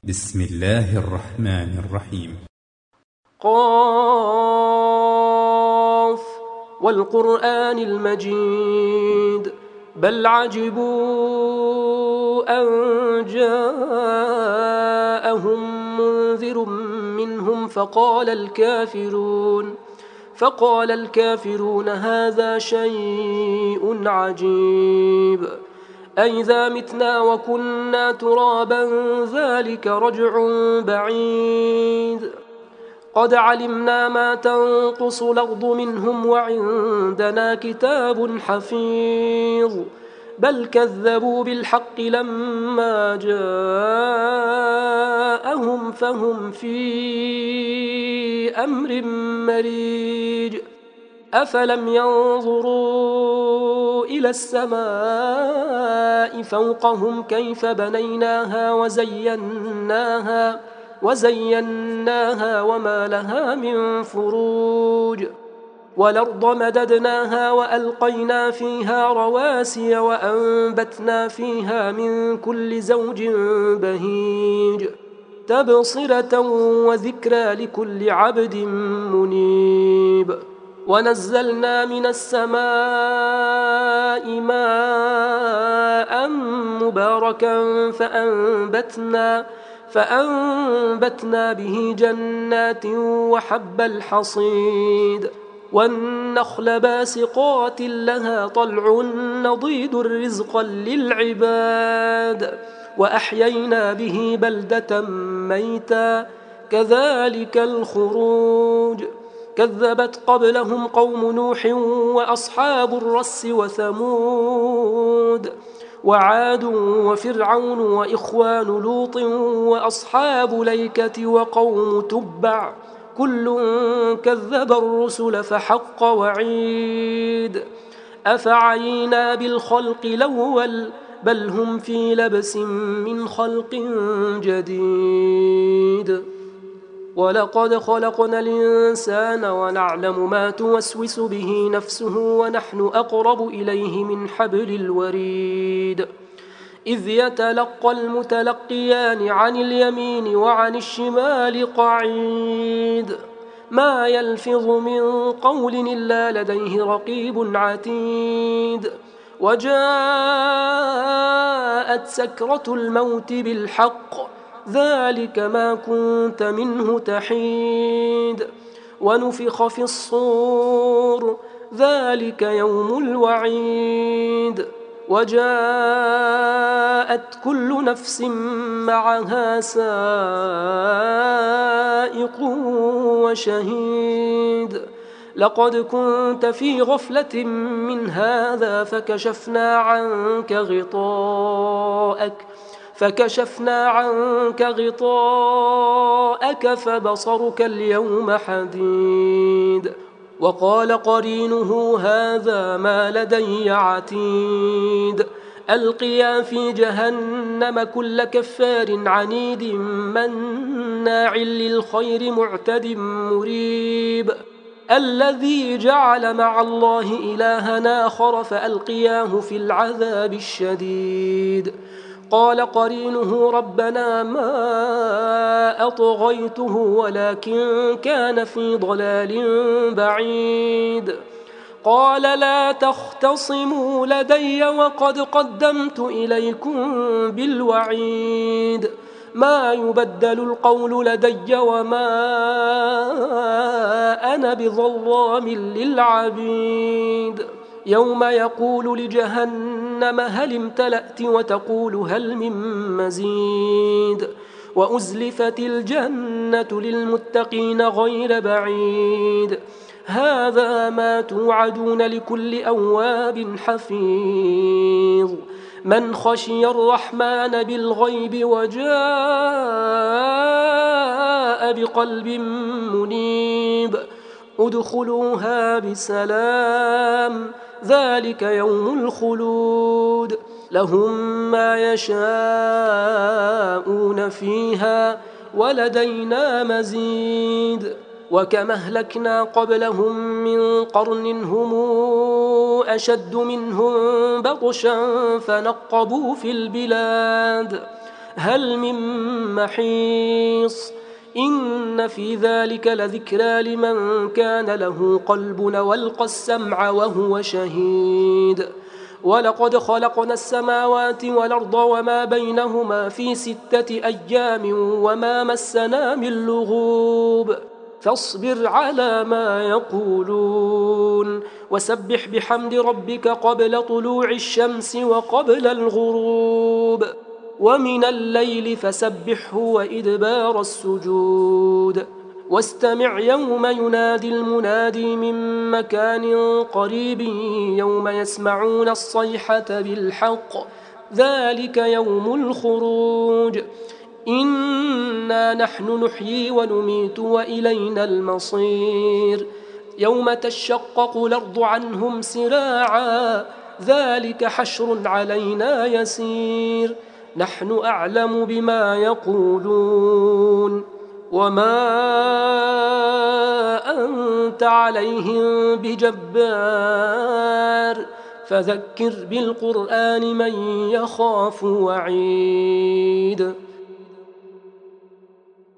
بسم الله الرحمن الرحيم. قاف والقرآن المجيد بل عجبوا أن جاءهم منذر منهم فقال الكافرون هذا شيء عجيب أئذا متنا وكنا ترابا ذلك رجع بعيد قد علمنا ما تنقص الأرض منهم وعندنا كتاب حفيظ بل كذبوا بالحق لما جاءهم فهم في أمر مريج أفلم ينظروا إلى السماء فوقهم كيف بنيناها وزيناها وما لها من فروج والأرض مددناها وألقينا فيها رواسي وأنبتنا فيها من كل زوج بهيج تبصرة وذكرى لكل عبد منيب ونزلنا من السماء ماء مباركا فأنبتنا به جنات وحب الحصيد والنخل باسقات لها طلع نضيد رزقا للعباد وأحيينا به بلدة ميتا كذلك الخروج كذبت قبلهم قوم نوح وأصحاب الرس وثمود وعاد وفرعون وإخوان لوط وأصحاب ليكة وقوم تبع كل كذب الرسل فحق وعيد أفعينا بالخلق الأول بل هم في لبس من خلق جديد ولقد خلقنا الإنسان ونعلم ما توسوس به نفسه ونحن أقرب إليه من حبل الوريد إذ يتلقى المتلقيان عن اليمين وعن الشمال قعيد ما يلفظ من قول إلا لديه رقيب عتيد وجاءت سكرة الموت بالحق ذلك ما كنت منه تحيد ونفخ في الصور ذلك يوم الوعيد وجاءت كل نفس معها سائق وشهيد لقد كنت في غفلة من هذا فكشفنا عنك غطاءك فبصرك اليوم حديد وقال قرينه هذا ما لدي عتيد ألقيا في جهنم كل كفار عنيد مناع للخير معتد مريب الذي جعل مع الله إلها آخر فألقياه في العذاب الشديد قال قرينه ربنا ما أطغيته ولكن كان في ضلال بعيد قال لا تختصموا لدي وقد قدمت إليكم بالوعيد ما يبدل القول لدي وما أنا بظلام للعبيد يوم يقول لجهنم هل امتلأت وتقول هل من مزيد وأزلفت الجنة للمتقين غير بعيد هذا ما توعدون لكل أواب حفيظ من خشي الرحمن بالغيب وجاء بقلب منيب ادخلوها بسلام ذلك يوم الخلود لهم ما يشاءون فيها ولدينا مزيد وكم أهلكنا قبلهم من قرن هم أشد منهم بطشا فنقبوا في البلاد هل من محيص إن في ذلك لذكرى لمن كان له قلب والقى السمع وهو شهيد ولقد خلقنا السماوات والأرض وما بينهما في 6 أيام وما مسنا من لغوب فاصبر على ما يقولون وسبح بحمد ربك قبل طلوع الشمس وقبل الغروب ومن الليل فسبحه وإدبار السجود واستمع يوم ينادي المنادي من مكان قريب يوم يسمعون الصيحة بالحق ذلك يوم الخروج إنا نحن نحيي ونميت وإلينا المصير يوم تشقق الأرض عنهم سراعا ذلك حشر علينا يسير نحن أعلم بما يقولون وما أنت عليهم بجبار فذكر بالقرآن من يخاف وعيد